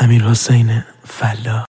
امیرحسین فلاح.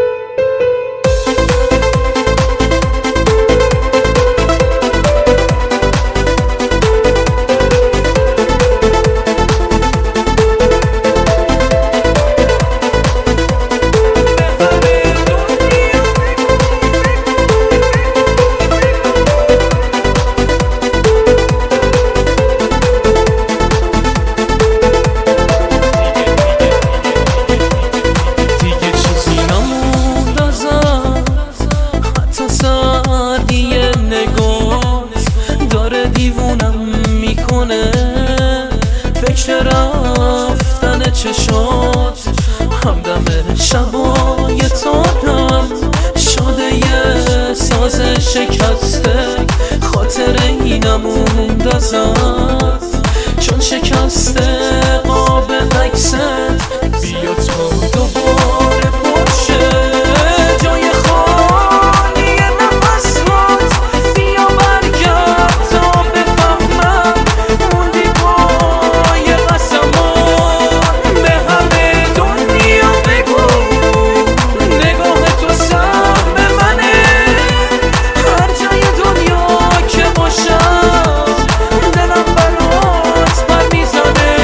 فکر رفتن چشات همدم شبای تارم شده یه ساز شکسته خاطر اینم ازت چون شکسته قاب عکست بیا تا دوباره باشه جای خالی نفسات بیا برگرد تا بفهمم موندی پای قسمات به همه دنیا بگو نگاه تو سهم منه هر جای دنیا که باشم دلم برات پر میزنه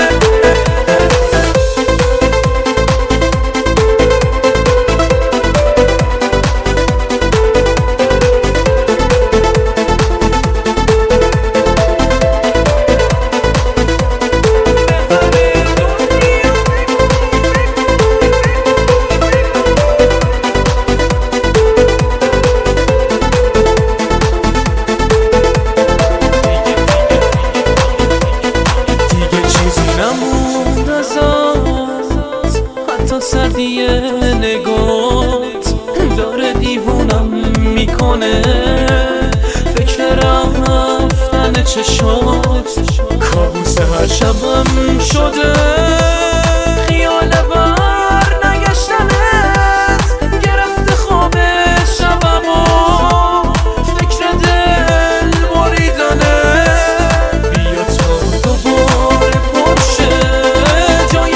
سردی نگات داره دیوونم میکنه فکر رفتن چشات کابوس هر شبم شده خیال بر نگشتنت گرفته خواب شبمو فکر دل بریدنه بیا تا دوباره باشه جای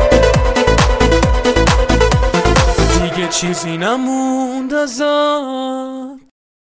چیزی نموند ازت